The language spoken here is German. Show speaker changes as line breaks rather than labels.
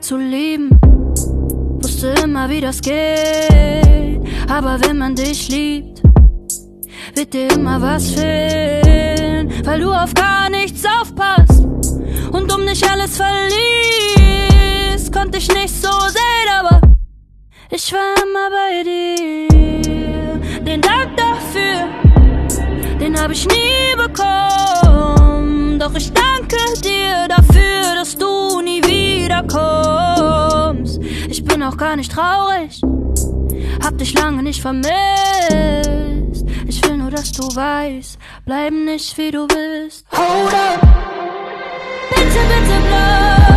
zu lieben. Wusste immer, wie das geht, aber wenn man dich liebt, wird dir immer was fehlen, weil du auf gar nichts aufpasst und um dich alles verlierst. Konnte ich nicht so sehen, aber ich war immer bei dir. Den Dank dafür, den hab ich nie bekommen. Doch ich danke dir dafür, dass du nie wiederkommst. Ich bin auch gar nicht traurig, hab dich lange nicht vermisst. Ich will nur, dass du weißt, bleib nicht wie du bist. Hold up, bitte, bitte bleib.